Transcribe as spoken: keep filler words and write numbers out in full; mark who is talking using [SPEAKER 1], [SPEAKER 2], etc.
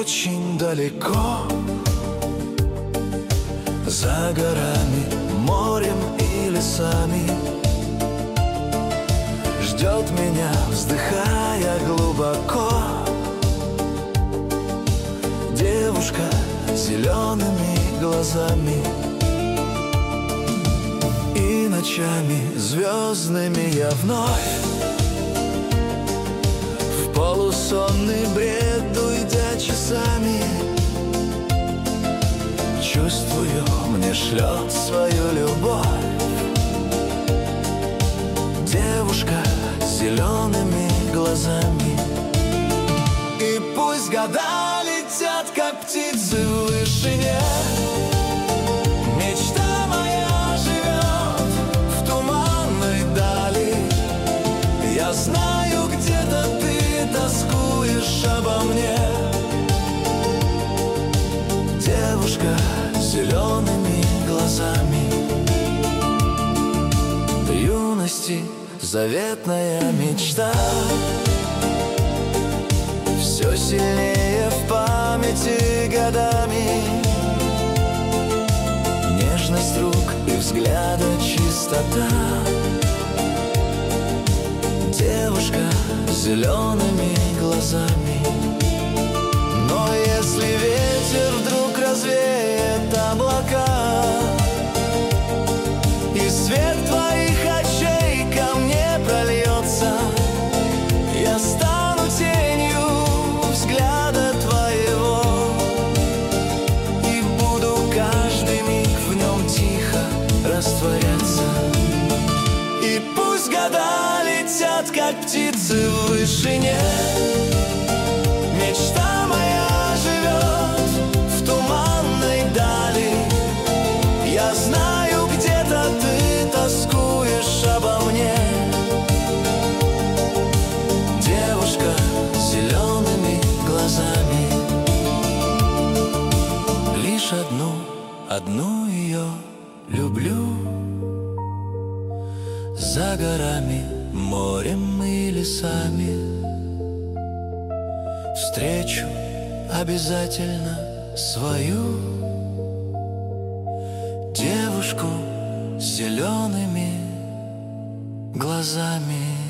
[SPEAKER 1] очень далеко, за горами, морем и лесами. Ждет меня, вздыхая глубоко, девушка с зелеными глазами. И ночами звездными я вновь в полусонный бред, уйдя часами, чувствую, мне шлет свою любовь девушка с зелеными глазами. И пусть года летят, как птицы в вышине, мечта моя живет в туманной дали. Я знаю, где-то ты тоскуешь обо мне, девушка с зелеными глазами. Юности заветная мечта все сильнее в памяти годами. Нежность рук и взгляда чистота, девушка с зелеными глазами. Но если ветер вдруг развеет облака, и свет твоих очей ко мне прольется, я стану тенью взгляда твоего и буду каждый миг в нем тихо растворяться. И пусть года летят, как птицы в вышине, мечта моя живет в туманной дали. Я знаю, где-то ты тоскуешь обо мне, девушка с зелеными глазами. Лишь одну, одну ее люблю, за горами, морем и лесами. Встречу обязательно свою девушку с зелеными глазами.